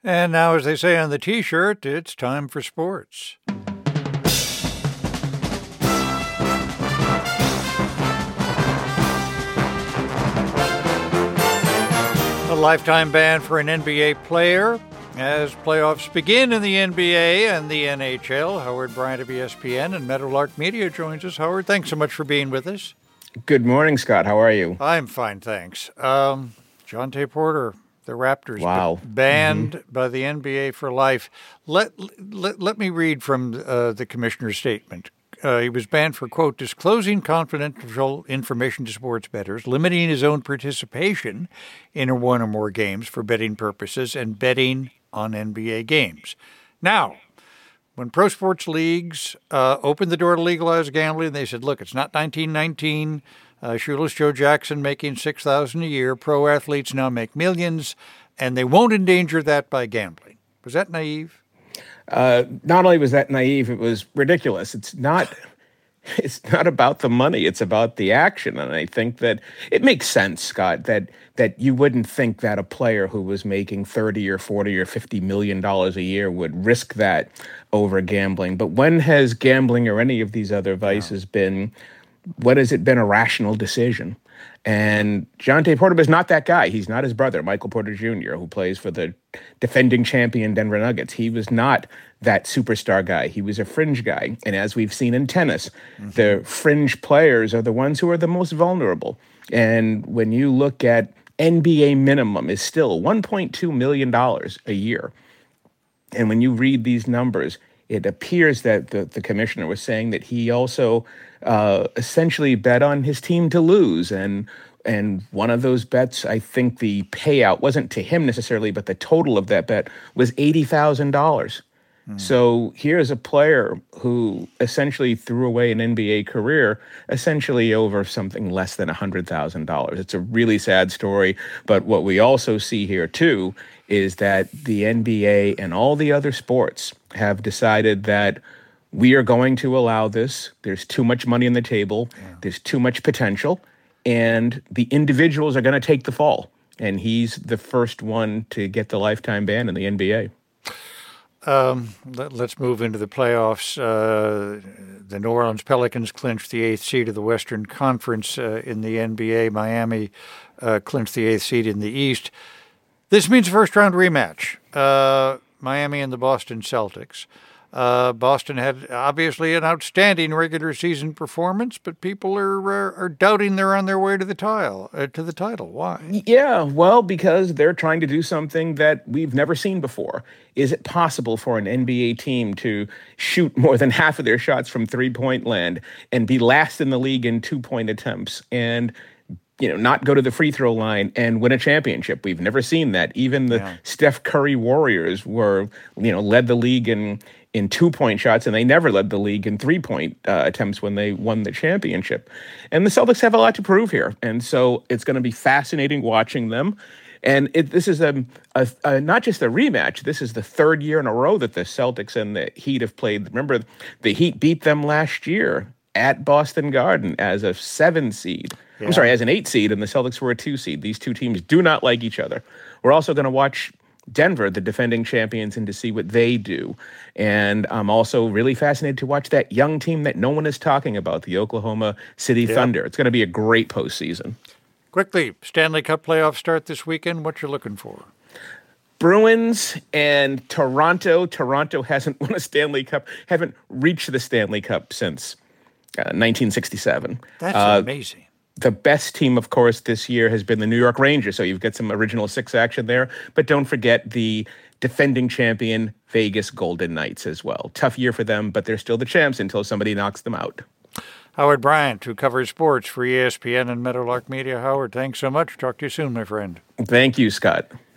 And now, as they say on the T-shirt, it's time for sports. A lifetime ban for an NBA player as playoffs begin in the NBA and the NHL. Howard Bryant of ESPN and Meadowlark Media joins us. Howard, thanks so much for being with us. Good morning, Scott. How are you? I'm fine, thanks. Jontay Porter, the Raptors, banned by the NBA for life. Let me read from the commissioner's statement. He was banned for, quote, disclosing confidential information to sports bettors, limiting his own participation in one or more games for betting purposes, and betting on NBA games. Now, when pro sports leagues opened the door to legalize gambling, they said, look, it's not 1919. Shoeless Joe Jackson making $6,000 a year. Pro athletes now make millions, and they won't endanger that by gambling. Was that naive? Not only was that naive, it was ridiculous. It's not about the money. It's about the action. And I think that it makes sense, Scott, that you wouldn't think that a player who was making 30 or 40 or $50 million a year would risk that over gambling. But when has gambling or any of these other vices been a rational decision? And Jontay Porter was not that guy. He's not his brother, Michael Porter Jr., who plays for the defending champion Denver Nuggets. He was not that superstar guy. He was a fringe guy. And as we've seen in tennis, the fringe players are the ones who are the most vulnerable. And when you look at NBA minimum is still $1.2 million a year. And when you read these numbers, it appears that the commissioner was saying that he also essentially bet on his team to lose. And one of those bets, I think the payout wasn't to him necessarily, but the total of that bet was $80,000. So here's a player who essentially threw away an NBA career essentially over something less than $100,000. It's a really sad story. But what we also see here, too, is that the NBA and all the other sports have decided that we are going to allow this. There's too much money on the table. Yeah. There's too much potential. And the individuals are going to take the fall. And he's the first one to get the lifetime ban in the NBA. Let's move into the playoffs. The New Orleans Pelicans clinched the 8th seed of the Western Conference in the NBA. Miami clinched the 8th seed in the East. This means a first-round rematch. Miami and the Boston Celtics. Boston had obviously an outstanding regular season performance, but people are doubting they're on their way to the title. Why? Yeah, well, because they're trying to do something that we've never seen before. Is it possible for an NBA team to shoot more than half of their shots from three-point land and be last in the league in two-point attempts and not go to the free throw line and win a championship? We've never seen that. Even the Steph Curry Warriors were, led the league in two-point shots, and they never led the league in three-point attempts when they won the championship. And the Celtics have a lot to prove here, and so it's going to be fascinating watching them. And this is not just a rematch. This is the third year in a row that the Celtics and the Heat have played. Remember, the Heat beat them last year at Boston Garden as a 7 seed. Yeah. I'm sorry, as an 8 seed, and the Celtics were a 2 seed. These two teams do not like each other. We're also going to watch Denver, the defending champions, and to see what they do. And I'm also really fascinated to watch that young team that no one is talking about, the Oklahoma City Thunder. It's going to be a great postseason. Quickly, Stanley Cup playoffs start this weekend. What you're looking for? Bruins and Toronto. Toronto hasn't won a Stanley Cup, haven't reached the Stanley Cup since 1967. That's amazing. The best team, of course, this year has been the New York Rangers, so you've got some original six action there. But don't forget the defending champion Vegas Golden Knights as well. Tough year for them, but they're still the champs until somebody knocks them out. Howard Bryant, who covers sports for ESPN and Meadowlark Media. Howard, thanks so much. Talk to you soon, my friend. Thank you, Scott.